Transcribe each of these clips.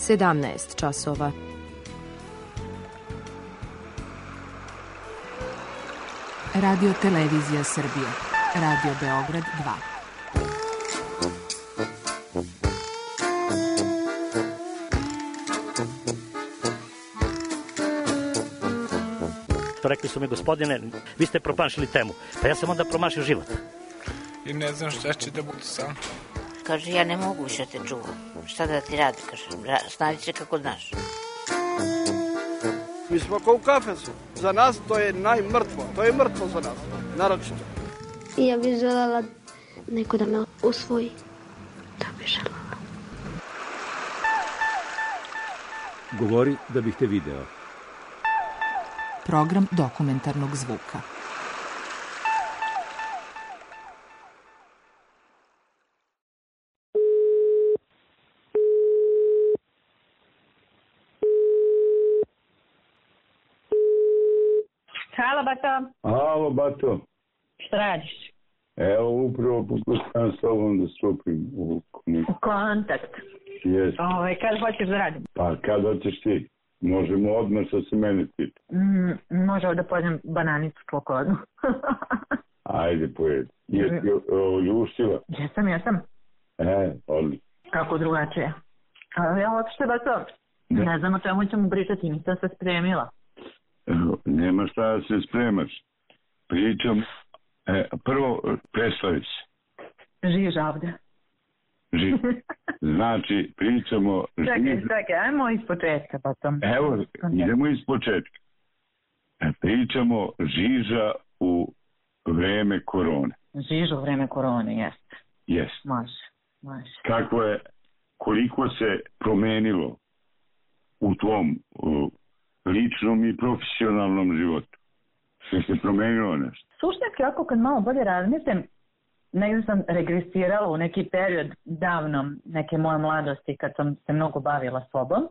17 časova. Radio Televizija Srbije. Radio Beograd 2. Rekli su mi, gospodine, vi ste promašili temu. Pa ja sam onda promašio život. I ne znam šta će da bude sam. Kaže, ja ne mogu više te čuvam. Šta da ti radi, kaže, snađi se kako znaš. Mi smo kao u kafesu. Za nas to je najmrtvo. To je mrtvo za nas, naročito. I ja bih želela neko da me usvoji. To bih želela. Govori da bih te video. Program dokumentarnog zvuka. Halo, Bato. Halo, Bato. Šta radiš? Evo, upravo pokušavam s tobom da stupim u kontakt. Jes. Kad hoćeš da radim? Pa, kad hoćeš ti? Možemo odmah što se mene pita. Možemo da pojedem bananicu klokodnu. Ajde, pojedi. Jesi ljuštila? Jesam. Odlično. Kako drugačije? Ja uopšte, Bato, ne znam o čemu ćemo pričati, nisam se spremila. Nema šta da se spremaš. Pričam, prvo predstavi se. Žiža ovde. Znači, pričamo... Čekaj, ajmo iz početka potom. Evo, idemo iz početka. Pričamo Žiža u vreme korone. Žiža u vreme korone, jeste. Jeste. Može. Kako je, koliko se promenilo u tvom ličnom i profesionalnom životu? Sve se promenilo nešto? Suštinski, ako kad malo bolje razmislim, negdje sam regresirala u neki period davno neke moje mladosti kad sam se mnogo bavila sobom.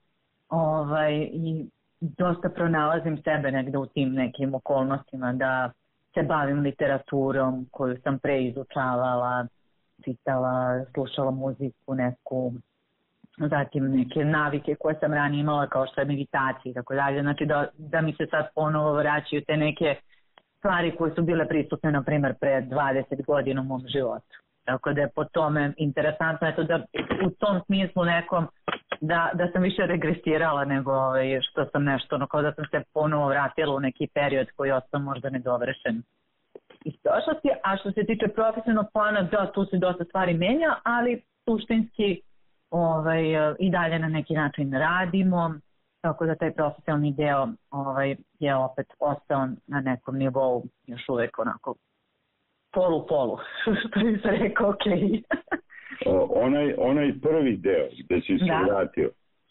I dosta pronalazim sebe negdje u tim nekim okolnostima da se bavim literaturom koju sam pre izučavala, čitala, slušala muziku neku, zatim neke navike koje sam ranije imala kao što je meditacija i tako dalje. Znači da mi se sad ponovo vraćaju te neke stvari koje su bile prisutne, na primjer, pre 20 godina u mom životu. Tako da je po tome interesantno da u tom smislu nekom da sam više regresirala nego što sam nešto, kao da sam se ponovo vratila u neki period koji je ostao možda nedovršen iz prošlosti. A što se tiče profesionalnog plana, da, tu se dosta stvari menja, ali suštinski i dalje na neki način radimo. Tako da taj profesionalni deo je opet ostao na nekom nivou još uvijek onako polu, što bi se rekao, okej. Onaj prvi deo gde si se vratio,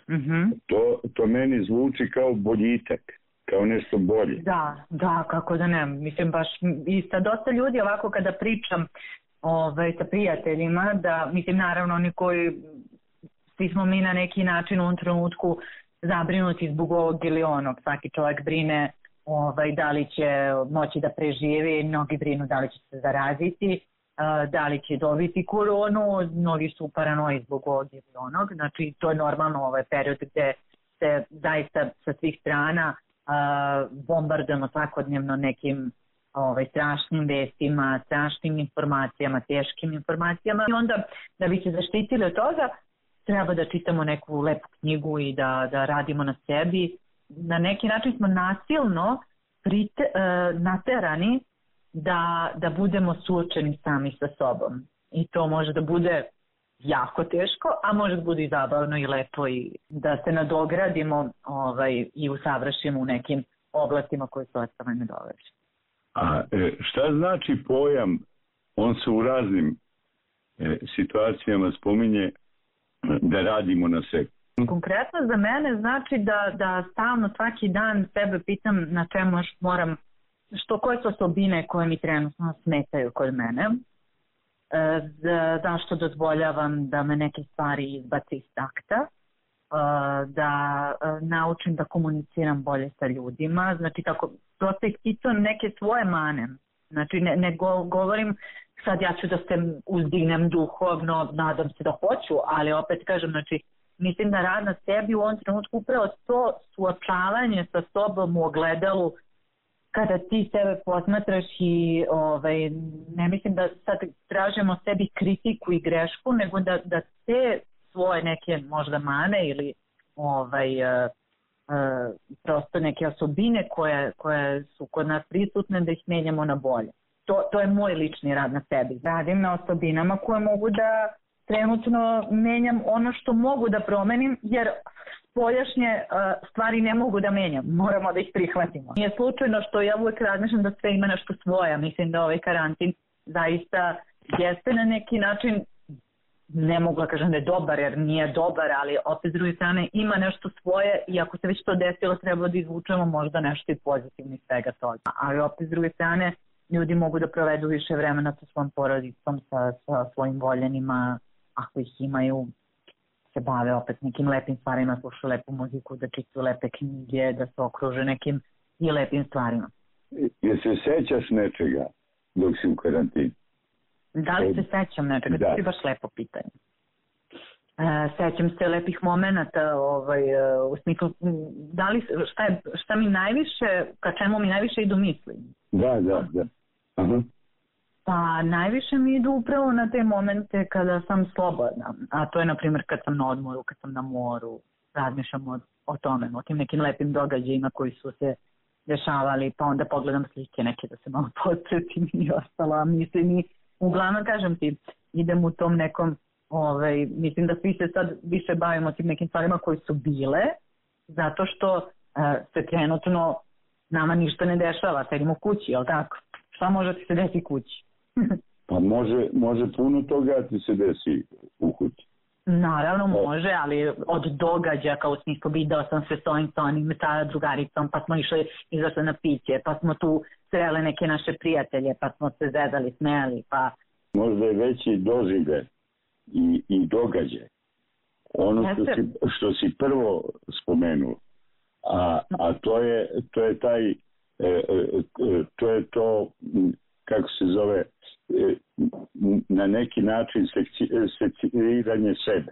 to meni zvuči kao boljitak, kao nešto bolje. Da, kako da ne. Mislim, baš i sa dosta ljudi ovako kada pričam sa prijateljima, da, mislim, naravno oni koji, svi smo mi na neki način u ovom trenutku zabrinuti zbog ovog ili onog. Svaki čovjek brine da li će moći da preživi, mnogi brinu da li će se zaraziti, da li će dobiti koronu, mnogi su u paranoji zbog ovog ili onog. Znači, to je normalno ovaj period gde se zaista sa svih strana bombardujemo svakodnevno nekim strašnim vestima, strašnim informacijama, teškim informacijama. I onda, da bi se zaštitili od toga, treba da čitamo neku lepu knjigu i da radimo na sebi. Na neki način smo nasilno naterani da budemo suočeni sami sa sobom. I to može da bude jako teško, a može da bude i zabavno i lepo i da se nadogradimo i usavršimo u nekim oblastima koje su ostale nedovršene. A šta znači pojam, on se u raznim situacijama spominje, da radimo na sebi? Konkretno za mene znači da stalno svaki dan sebe pitam na čemu još moram, koje su osobine koje mi trenutno smetaju kod mene, zašto dozvoljavam da me neke stvari izbaci iz takta, da naučim da komuniciram bolje sa ljudima, znači tako prosto ispitujem neke svoje mane. Znači ne govorim sad ja ću da se uzdignem duhovno, nadam se da hoću, ali opet kažem, znači mislim da rad na sebi u ovom trenutku upravo to suočavanje sa sobom u ogledalu, kada ti sebe posmatraš i ne mislim da sad tražimo sebi kritiku i grešku, nego da te svoje neke možda mane ili prosto neke osobine koje su kod nas prisutne, da ih menjamo na bolje. To je moj lični rad na sebi. Radim na osobinama koje mogu da trenutno menjam ono što mogu da promenim, jer spoljašnje stvari ne mogu da menjam. Moramo da ih prihvatimo. Nije slučajno što ja uvek razmišljam da sve ima nešto svoje. Mislim da ovaj karantin zaista jeste na neki način, ne mogu da kažem da je dobar, jer nije dobar, ali opet s druge strane ima nešto svoje i ako se već to desilo, treba da izvučemo možda nešto i pozitivno iz svega toga. Ali opet s druge strane, ljudi mogu da provedu više vremena sa svojom porodicom, sa svojim voljenima, ako ih imaju, se bave opet nekim lepim stvarima, slušaju lepu muziku, da čitaju lepe knjige, da se okruže nekim i lepim stvarima. Jel se sećaš nečega dok si u karantinu? Da li se sećam nečega? To je baš lepo pitanje. Sećam se lepih momenata, u smislu, šta mi najviše, ka čemu mi najviše idu misli? Da. Aha. Pa najviše mi idu upravo na te momente kada sam slobodna, a to je na primjer kad sam na odmoru, kad sam na moru, razmišljam o tome, o tim nekim lepim događajima koji su se dešavali, pa onda pogledam slike neke da se malo podsjetim i ostalo, mislim i uglavnom kažem ti, idem u tom nekom, mislim da svi se sad više bavimo tim nekim stvarima koji su bile, zato što se trenutno nama ništa ne dešava, sedimo u kući, jel tako? Šta može ti se desi kući? Pa može puno toga ti se desi u kući. Naravno može, ali od događaja, kao u smislu video sam se s ovim sa drugaricom, pa smo izašli na piće, pa smo tu sreli neke naše prijatelje, pa smo se zezali, smijali, pa... Možda je veći doživljaj i događaj. Ono što si prvo spomenuo, a to je taj to je to, kako se zove, na neki način seciranje sebe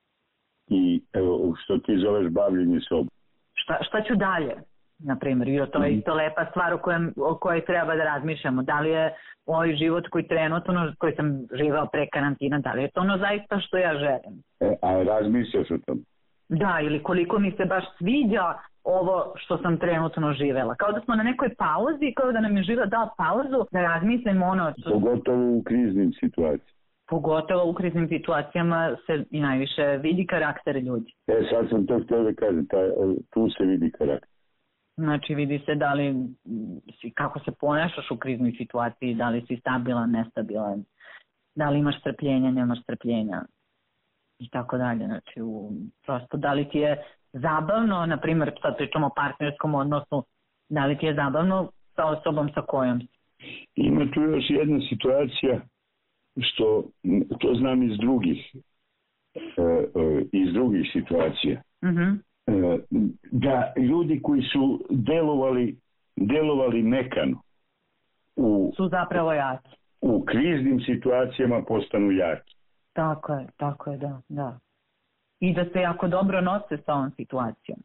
i što ti zoveš bavljenje sobom. Šta ću dalje, na primjer, to je isto lepa stvar o kojoj treba da razmišljamo. Da li je ovaj život koji sam živao pre karantina, da li je to ono zaista što ja želim? A razmišljaš o tom? Da, ili koliko mi se baš sviđa ovo što sam trenutno živela. Kao da smo na nekoj pauzi, kao da nam je život dao pauzu, da razmislimo ono... Pogotovo u kriznim situacijama. Pogotovo u kriznim situacijama se i najviše vidi karakter ljudi. Sad sam to htio da kažem, tu se vidi karakter. Znači vidi se da li kako se ponašaš u kriznoj situaciji, da li si stabilan, nestabilan, da li imaš strpljenja, nemaš strpljenja i tako dalje. Znači prosto da li ti je zabavno, na primjer sad pričamo o partnerskom odnosu, da li ti je zabavno sa osobom sa kojom si? Ima tu još jedna situacija što to znam iz drugih situacija. Mm-hmm. Da ljudi koji su delovali mekano su zapravo jaki. U kriznim situacijama postanu jaki. Tako je, da. I da se jako dobro nose sa ovom situacijom.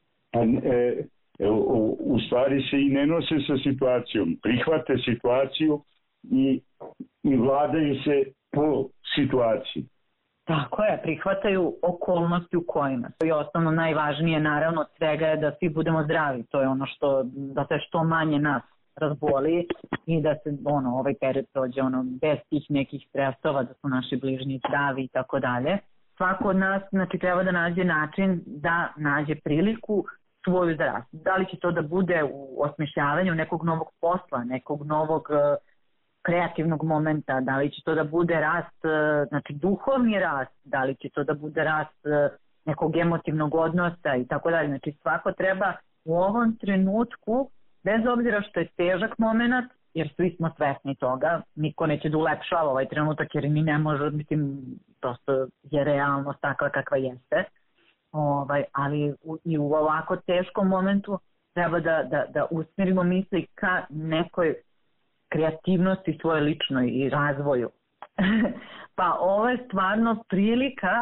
U stvari se i ne nose sa situacijom. Prihvate situaciju i vladaju se po situaciji. Tako je, prihvataju okolnosti u kojima. To je osnovno najvažnije, naravno, od svega je da svi budemo zdravi. To je ono da se što manje nas razboli i da se ovaj period prođe bez tih nekih stresova, da su naši bližnji zdravi i tako dalje. Svako od nas treba da nađe način da nađe priliku svoju za rast. Da li će to da bude u osmišljavanju nekog novog posla, nekog novog kreativnog momenta, da li će to da bude rast, znači duhovni rast, da li će to da bude rast nekog emotivnog odnosa i tako dalje. Znači svako treba u ovom trenutku, bez obzira što je težak moment, jer svi smo svesni toga, niko neće da ulepšava ovaj trenutak jer ni ne može, mislim, prosto je realnost takva kakva jeste, ali i u ovako teškom momentu treba da usmjerimo misli ka nekoj kreativnosti svoje ličnoj i razvoju. Pa ovo je stvarno prilika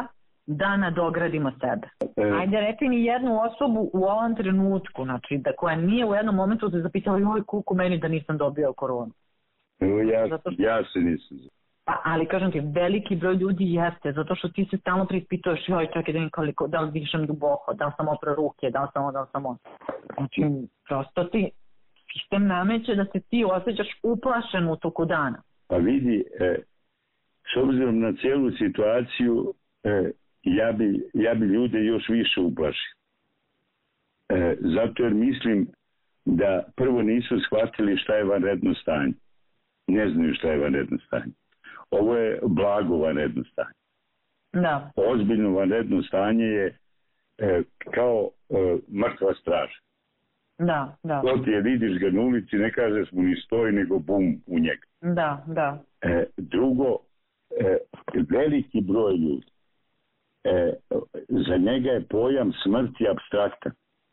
da nadogradimo sebe. Ajde, rekli mi jednu osobu u ovom trenutku, znači, da koja nije u jednom momentu se zapitala, joj, kuku meni da nisam dobio koronu. Ja se nisam. Ali kažem ti, veliki broj ljudi jeste, zato što ti se stalno preispituješ, joj, čekaj da vidim koliko, da li dišem duboko, da li sam oprao ruke, da li sam ovo. Znači, prosto ti sistem nameće da se ti osjećaš uplašen u toku dana. Pa vidi, s obzirom na cijelu situaciju, ja bi ljude još više uplašio. Zato jer mislim da prvo nisu shvatili šta je vanredno stanje. Ne znaju šta je vanredno stanje. Ovo je blago vanredno stanje. Da. Ozbiljno vanredno stanje je kao mrtva straža. Da. To ti je, vidiš ga na ulici, ne kažeš mu ni stoji, nego bum u njega. Da. Drugo, veliki broj ljudi, za njega je pojam smrti apstraktan.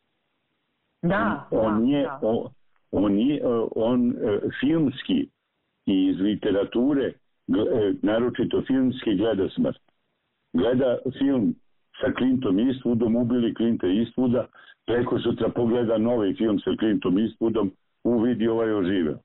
On filmski i iz literature, naročito filmski, gleda smrt. Gleda film sa Clintom Eastwoodom, ubili Clinta Eastwooda, preko sutra pogleda novi film sa Clintom Eastwoodom, uvidi ovaj oživeo.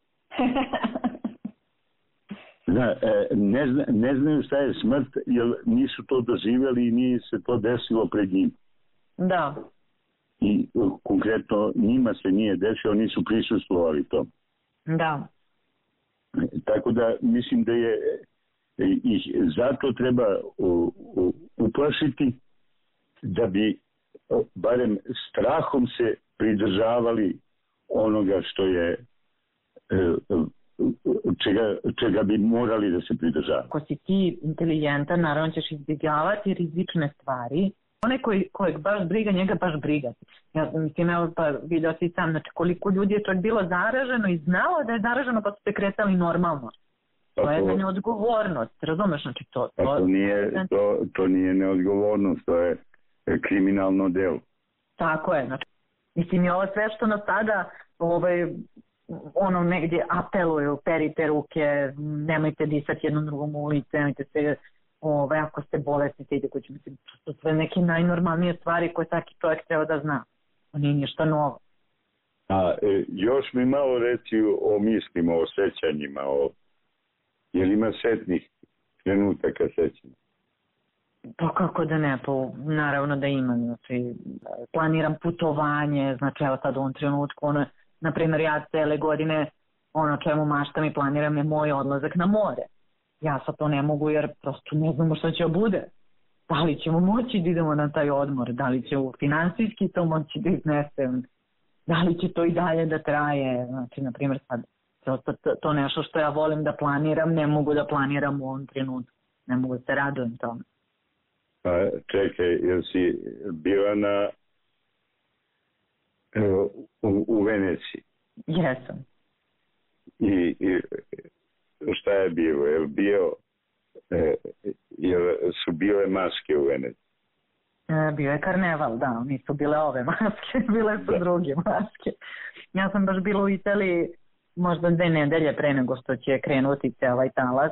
Ne znaju šta je smrt, jer nisu to doživjeli i nije se to desilo pred njim. Da. I konkretno njima se nije desilo, nisu prisustvovali tom. Da. Tako da mislim da je ih zato treba uplašiti, da bi barem strahom se pridržavali onoga što je čega bi morali da se pridržavaju. Ako si ti inteligentan, naravno ćeš izbjegavati rizične stvari. Onaj kojeg baš briga, njega baš briga. Ja mislim, evo pa vidio si sam, znači koliko ljudi je čak bilo zaraženo i znalo da je zaraženo pa su se kretali normalno. To je neodgovornost, razumeš? Znači to nije neodgovornost, to je kriminalno delo. Tako je, znači, mislim je ovo sve što nas sada negdje apeluju, perite ruke, nemojte disati jednom drugom u ulici, nemojte se, ako ste bolesni, idete kući, mislim, to su sve neke najnormalnije stvari koje svaki čovjek treba da zna. To nije ništa novo. Još mi malo reci o mislima, o sećanjima, jel ima setnih trenutaka sećanja? Pa kako da ne, naravno da imam, znači planiram putovanje, znači evo sad u ovom trenutku, na primjer ja cele godine čemu maštam i planiram je moj odlazak na more. Ja sad to ne mogu jer prosto ne znamo što će bude. Da li ćemo moći da idemo na taj odmor, da li će finansijski to moći da iznesem, da li će to i dalje da traje, znači na primjer sad to nešto što ja volim da planiram, ne mogu da planiram u ovom trenutku, ne mogu da se radujem tome. Čekaj, jel si bila u Veneciji? Jesam. I šta je bilo? Su bile maske u Veneciji? Bio je karneval, da, nisu bile ove maske, bile su druge maske. Ja sam baš bila u Italiji možda 2 nedelje pre nego što će krenuti ovaj talas.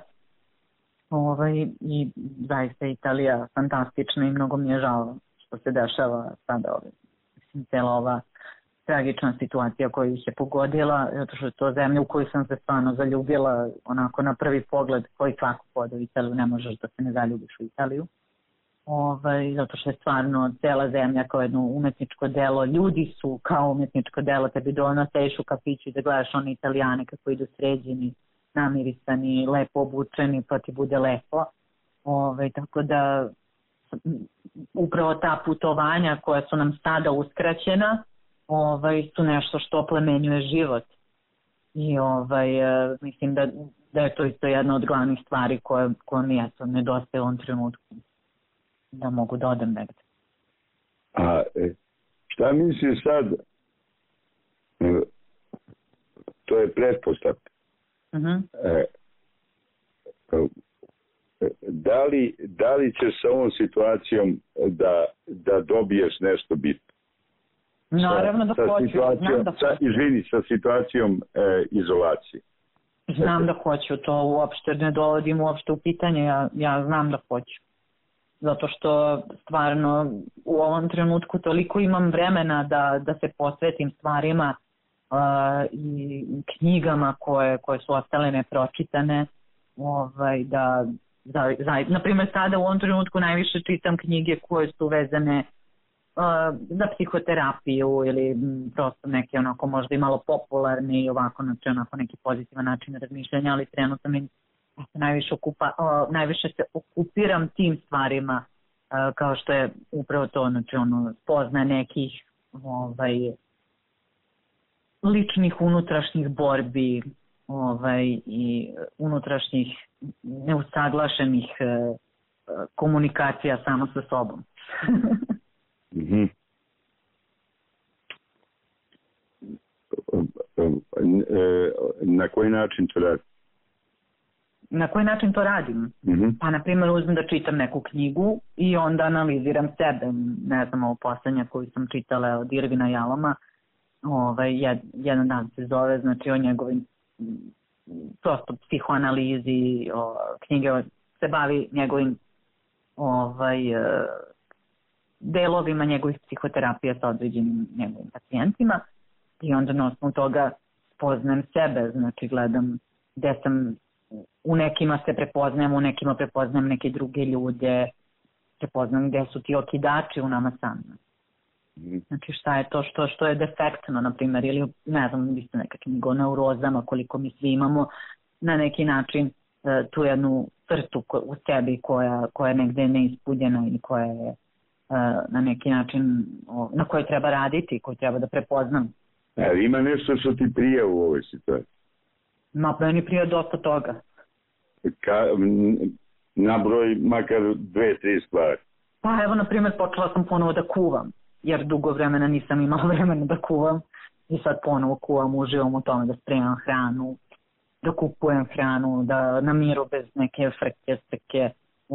I zaista Italija fantastična i mnogo mi je žao što se dešava sada mislim, cijela ova tragična situacija koja ih je pogodila, zato što je to zemlja u koju sam se stvarno zaljubila onako na prvi pogled, koji svako poda u Italiju, ne možeš da se ne zaljubiš u Italiju. Zato što je stvarno cijela zemlja kao jedno umetničko delo, ljudi su kao umetničko delo, tebi dovoljno sediš u kafiću i da gledaš one Italijane kako idu sređeni, namirisani, lepo obučeni, pa ti bude lepo. Tako da upravo ta putovanja koja su nam sada uskraćena su nešto što oplemenjuje život. I mislim da je to isto jedna od glavnih stvari koja mi nedostaje u ovom trenutku. Da mogu da odem negde. A šta misliš sad? To je pretpostavka. Da li ćeš sa ovom situacijom da dobiješ nešto bitno? Naravno da hoću. Izvini, sa situacijom izolacije. Znam da hoću, to uopšte ne dovodim uopšte u pitanje, ja znam da hoću. zato što stvarno u ovom trenutku toliko imam vremena da se posvetim stvarima i knjigama koje su ostale nepročitane, na primjer sada u ovom trenutku najviše čitam knjige koje su vezane za psihoterapiju ili prosto neke onako možda i malo popularne i ovako, znači onako neki pozitivan način razmišljanja, ali trenutno najviše se okupiram tim stvarima kao što je upravo to, znači spoznaje nekih ličnih unutrašnjih borbi i unutrašnjih neusaglašenih komunikacija samo sa sobom. Na koji način to radi? Na koji način to radim? Pa, na primjer, uzmem da čitam neku knjigu i onda analiziram sebe. Ne znam, ovo posljednja koju sam čitala od Irvina Jaloma, jedan dan se zove, znači o njegovim prosto psihoanalizi, knjige se bavi njegovim delovima njegovih psihoterapija sa određenim njegovim pacijentima i onda na osnovu toga poznajem sebe, znači gledam gde sam, u nekima se prepoznajem, u nekima prepoznajem neke druge ljude, prepoznajem gde su ti okidači u nama samima. Znači šta je to što je defektno, na primjer, ili ne znam, isto neka knjiga o neurozama, koliko mi svi imamo na neki način tu jednu crtu u sebi koja je negde neispunjena i koja je na neki način na kojoj treba raditi, koju treba da prepoznam. Ali ima nešto što ti prije u ovoj situaciji? Meni prije dosta toga. Nabroj makar 2-3 stvari. Pa evo, na primjer, počela sam ponovo da kuvam, jer dugo vremena nisam imala vremena da kuvam i sad ponovo kuvam, uživam u tome da spremam hranu, da kupujem hranu, da na miru bez neke frke,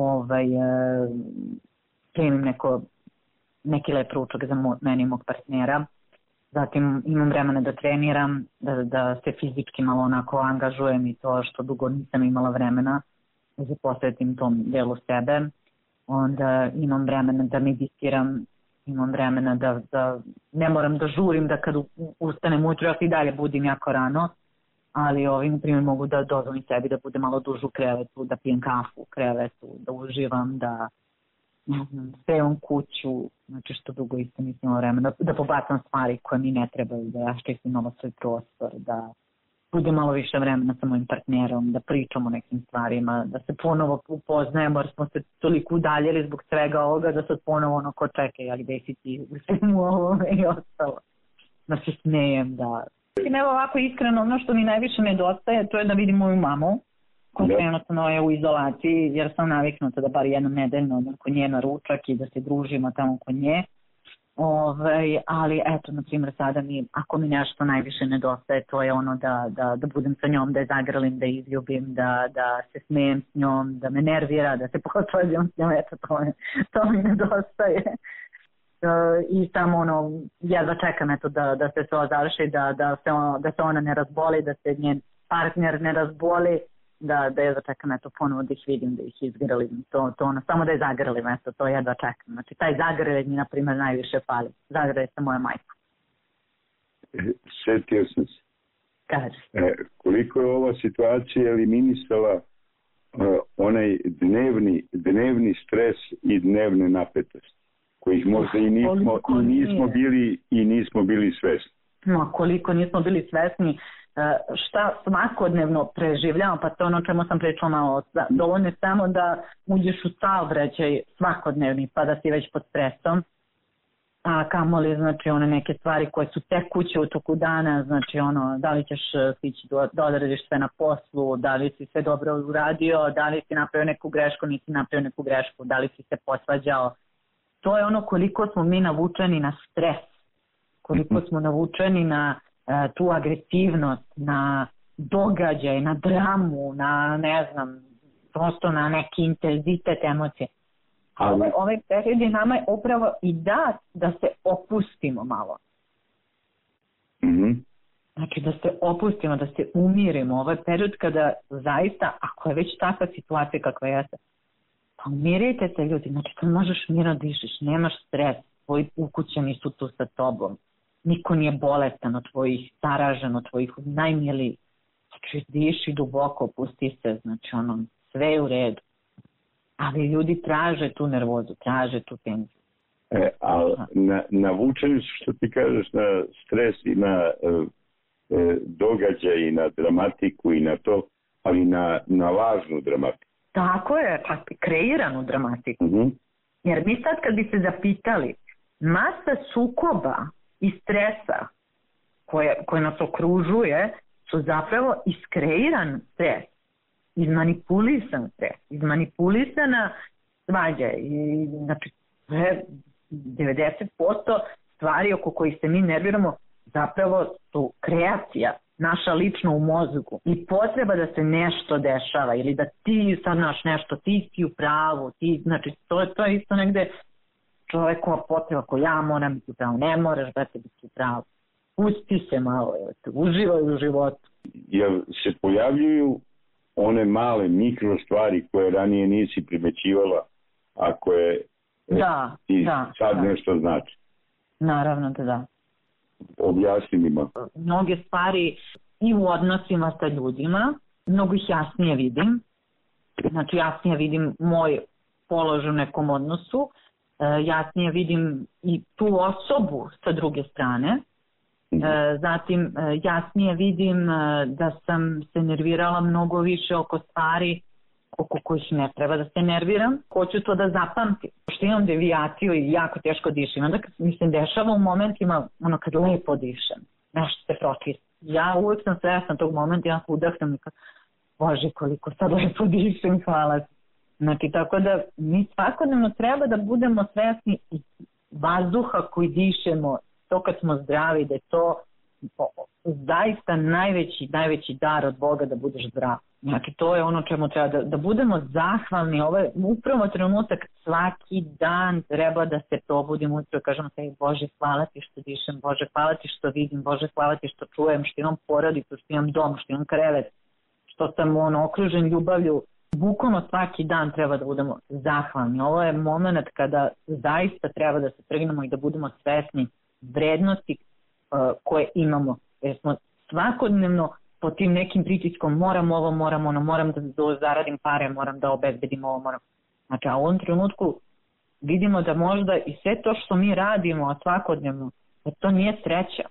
spremim neki lep ručak za meni i mog partnera. Zatim imam vremena da treniram, da se fizički malo onako angažujem i to što dugo nisam imala vremena da se posvetim tom delu sebe. Onda imam vremena da meditiram, imam vremena da ne moram da žurim da kad ustanem ujutro, ja se i dalje budim jako rano, ali na primjer mogu da dozvolim sebi da bude malo duže u krevetu, da pijem kafu u krevetu, da uživam, da spevam kuću, znači što dugo isto nisam imala vremena, da pobacam stvari koje mi ne trebaju, da ja štistim malo svoj prostor, da bude malo više vremena sa mojim partnerom, da pričamo o nekim stvarima, da se ponovo upoznajemo, jer smo se toliko udaljili zbog svega ovoga, da sad ponovo ko čekaj, ali gde si ti u svemu ovome i ostalo. Da se smejem, da... I evo ovako iskreno, ono što mi najviše nedostaje, to je da vidim moju mamu, koja trenutno je u izolaciji, jer sam naviknuta da bar jednom nedeljno odem kod nje na ručak i da se družimo tamo kod nje. Ali eto, na primjer, sada ako mi nešto najviše nedostaje, to je ono da budem sa njom, da je zagrlim, da je izljubim, da se smijem s njom, da me nervira, da se posvađam s njom, eto, to mi nedostaje. I samo jedva čekam eto da se to završi, da se ona ne razboli, da se njen partner ne razboli, da jedva čekam eto ponovo da ih vidim, da ih izgrlim, samo da je zagrlim, eto, to jedva čekam. Znači taj zagrljen mi na primjer najviše fali, zagrljen se moja majka. Sjetio sam se. Kaži. Koliko je ova situacija eliminisala onaj dnevni stres i dnevne napetosti, kojih možda i nismo bili svesni. No, koliko nismo bili svesni, šta svakodnevno preživljamo, pa to ono čemu sam pričala malo, dovoljno samo da uđeš u saobraćaj svakodnevni pa da si već pod stresom, a kamoli znači one neke stvari koje su tekuće u toku dana, znači da li ćeš stići da odradiš sve na poslu, da li si sve dobro uradio, da li si napravio neku grešku, nisi napravio neku grešku, da li si se posvađao. To je koliko smo mi navučeni na stres, koliko smo navučeni na tu agresivnost, na događaj, na dramu, na ne znam, prosto na neki intenzitet emocije. Ovaj period je nama upravo i da se opustimo malo. Znači da se opustimo, da se umirimo. Ovaj period kada zaista, ako je već takva situacija kakva jeste, Pa umirite se ljudi, znači kad možeš mirno dišeš, nemaš stres, tvoji ukućani su tu sa tobom, niko nije bolestan od tvojih zaražen, od tvojih najmilijih, znači diši duboko, pusti se, znači sve je u redu. Ali ljudi traže tu nervozu, traže tu tenziju. Ali navučeni su, što ti kažeš, na stres i na događaj i na dramatiku i na to, ali na lažnu dramatiku. Tako je, pa kreiranu dramatiku. Jer mi sad kad bi se zapitali, masa sukoba i stresa koje nas okružuje su zapravo iskreiran stres, izmanipulisan stres, izmanipulisana svađa. I, znači, 90% stvari oko kojih se mi nerviramo zapravo su kreacija naša lično u mozgu i potreba da se nešto dešava ili da ti sad naš nešto, ti si u pravu, znači to je isto negde čovekova potreba ko ja moram biti u pravu, ne moraš da te biti u pravu. Pusti se malo, uživaj u životu. Jer se pojavljuju one male mikro stvari koje ranije nisi primećivala, a koje ti sad nešto znači. Naravno da. Objasni mi ma. Mnoge stvari i u odnosima sa ljudima, mnogo ih jasnije vidim. Znači jasnije vidim moj položaj u nekom odnosu, jasnije vidim i tu osobu sa druge strane. Zatim jasnije vidim da sam se nervirala mnogo više oko stvari oko kojih ne treba da se nerviram. Hoću to da zapamtim. Što imam devijaciju i jako teško dišem. Onda kad mi se dešava u momentima kad lepo dišem, nešto se pročisti. Ja uvijek sam svesna tog momenta, ja udahnem i kao, Bože koliko sad lepo dišem, hvala. Znači tako da mi svakodnevno treba da budemo svesni vazduha koji dišemo, to kad smo zdravi, da je to zaista najveći dar od Boga da budeš zdrav. Znači to je ono čemu treba da budemo zahvalni. Ovo je upravo trenutak, svaki dan treba da se probudimo ujutro i kažemo sebi, Bože hvala ti što dišem, Bože hvala ti što vidim, Bože hvala ti što čujem, što imam porodicu, što imam dom, što imam krevet, što sam okružen ljubavlju. Bukvalno svaki dan treba da budemo zahvalni. Ovo je moment kada zaista treba da se trgnemo i da budemo svesni vrednosti koje imamo. Jer smo svakodnevno pod tim nekim pritiskom moram ovo, moram ono, moram da zaradim pare, moram da obezbedim ovo, moram. Znači, a u ovom trenutku vidimo da možda i sve to što mi radimo svakodnevno, da to nije sreća.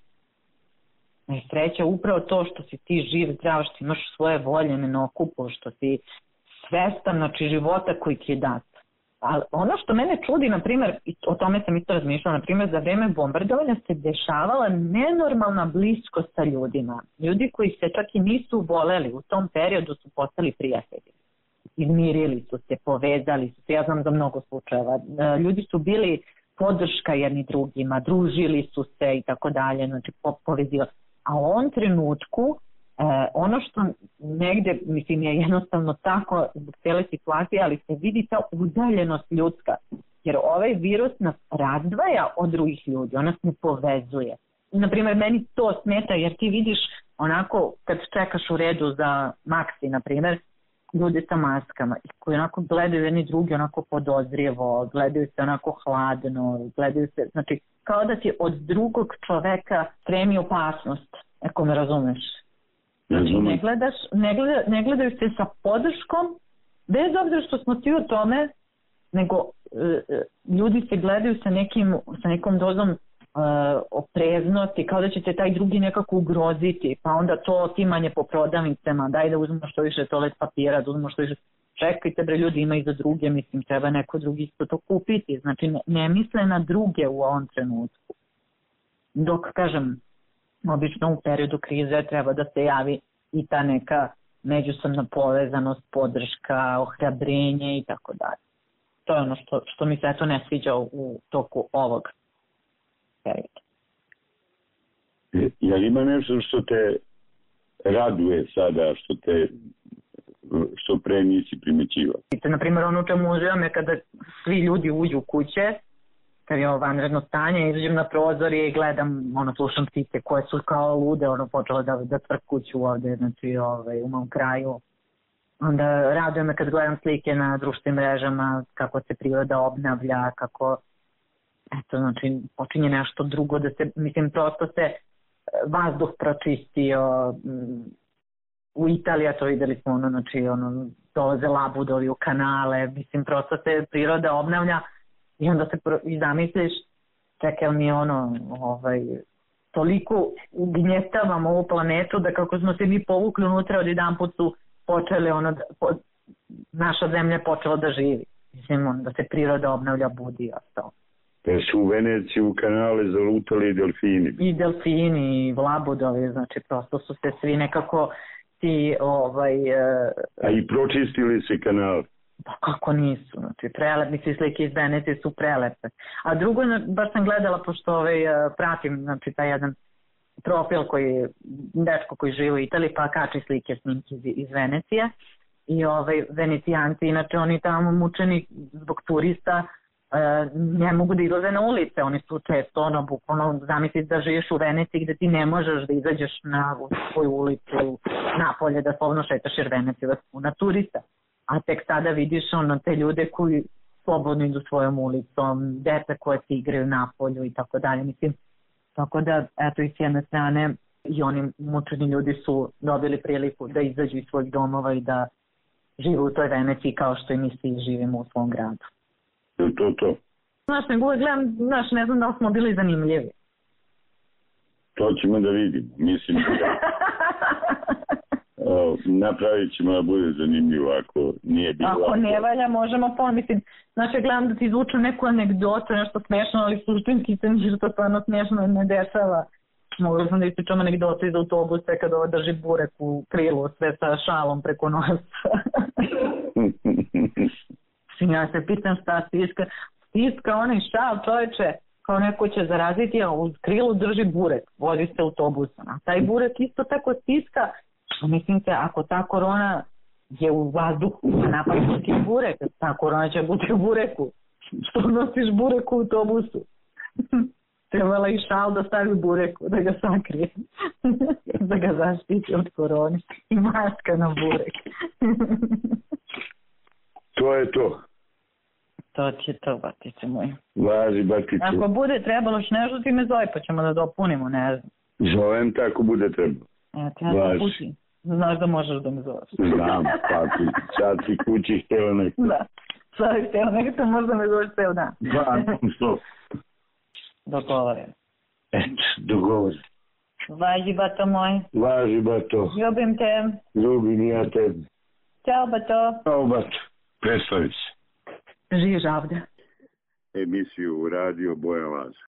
Sreća upravo to što si ti živ, zdrav, što imaš svoje voljene na okupu, što si svestan, znači, života koji ti je dat. Ali ono što mene čudi, na primjer, o tome sam isto razmišljala, na primjer, za vreme bombardovanja se dešavala nenormalna bliskost sa ljudima. Ljudi koji se čak i nisu voleli u tom periodu su postali prijatelji. Izmirili su se, povezali su se, ja znam za mnogo slučajeva. Ljudi su bili podrška jedni drugima, družili su se i tako dalje, znači povezivali. A u ovom trenutku ono što negde, mislim, je jednostavno tako zbog cijele situacije, ali se vidi ta udaljenost ljudska. Jer ovaj virus nas razdvaja od drugih ljudi, on nas ne povezuje. Naprimjer, meni to smeta jer ti vidiš onako kad čekaš u redu za Maxi, naprimjer, ljude sa maskama koji onako gledaju jedni drugi onako podozrijevo, gledaju se onako hladno, gledaju se, znači kao da ti od drugog čoveka stremi opasnost, ako me razumeš. Znači ne gledaju se sa podrškom, bez obzira što smo svi u tome, nego ljudi se gledaju sa nekom dozom opreznosti, kao da će te taj drugi nekako ugroziti, pa onda to otimanje po prodavnicama, daj da uzmemo što više toalet papira, da uzmemo što više, čekajte bre ljudi, ima i za druge, mislim, treba neko drugi isto to kupiti, znači ne misle na druge u ovom trenutku. Dok, kažem, obično u periodu krize treba da se javi i ta neka međusobna povezanost, podrška, ohrabrenje i tako dalje. To je ono što mi se eto ne sviđa u toku ovog perioda. Jel ima nešto što te raduje sada, što pre nisi primećivao? Naprimjer, ono u čemu uživam je kada svi ljudi uđu u kuće, kad je ovo vanredno stanje, izađem na prozorje i gledam, slušam ptice koje su kao lude, počele da tvrkuću ovde, znači u mom kraju. Onda raduje me kad gledam slike na društvenim mrežama, kako se priroda obnavlja, kako znači, počinje nešto drugo, da se, mislim, prosto se vazduh pročistio. U Italiji, to videli smo, znači, dolaze labudovi u kanale, mislim, prosto se priroda obnavlja i onda se i zamisliš, čekaj, mi toliko ugnjetavamo ovu planetu da kako smo se mi povukli unutra, od jedan put su počeli naša zemlja je počela da živi. Mislim, da se priroda obnavlja, budi i ostalo. Pa su u Veneciji u kanale zalutali i delfini. I delfini, i labudovi, znači prosto su se svi nekako ti A i pročistili se kanal. Pa kako nisu, znači prelepi slike iz Venecije su prelepe. A drugo, baš sam gledala, pošto pratim, znači taj jedan profil koji, dečko koji živi u Italiji, pa kači slike snimke iz Venecije. I Venecijanci, inače oni tamo mučeni zbog turista, ne mogu da izlaze na ulice, oni su često bukvalno zamisliti da živiš u Veneciji gde ti ne možeš da izađeš na svoju ulicu napolje, da slovno šetaš, jer Venecija je puna turista. A tek sada vidiš te ljude koji slobodno idu svojom ulicom, deca koje se igraju napolju i tako dalje. Mislim, tako da, eto, i s jedne strane i oni mučeni ljudi su dobili priliku da izađu iz svojih domova i da žive u toj Veneciji kao što i mi svi živimo u svom gradu. To. Znaš, nego uvek gledam, ne znam da li smo bili zanimljivi. To ćemo da vidimo, mislim da napravit ćemo da bude zanimljivo ako nije bilo. Ako ne valja, možemo mislim, znači gledam da ti izvuču neku anegdotu, nešto smešno, ali suštinski se ništa stvarno smešno ne dešava. Mogli sam da ispričam anegdotu iz autobusa kad drži burek u krilu, sve sa šalom preko nosa. Ja se pitam šta stiska onaj šal, čoveče, kao neko će zaraziti, a u krilu drži burek, vozi se autobusom. A taj burek isto tako stiska, mislim se, ako ta korona je u vazduhu, napadaš ti burek, ta korona će biti u bureku. Što nosiš burek u autobusu? Trebala i šal da stavi u bureku, da ga sakrije, da ga zaštiti od korone. I maska na burek. To je to. To će to, batice moj. Važi, batice. Ako bude trebalo još nešto, ti me zove, pa ćemo da dopunimo, ne znam. Zovem te ako bude trebalo. Važi. Znaš da možeš da me zoveš. Znam, pa ti, sad ti kući htjela nekako. Da, sad ti htjela nekako, možda me zoveš ceo dan. Stop. Dogovorim. Eto, dogovorim. Važi, bato moj. Važi, bato. Ljubim te. Ljubim ja tebe. Ćao, bato. Ćao, bato. Predstavi se. Živi žavde. Emisiju Radio Boja Laza.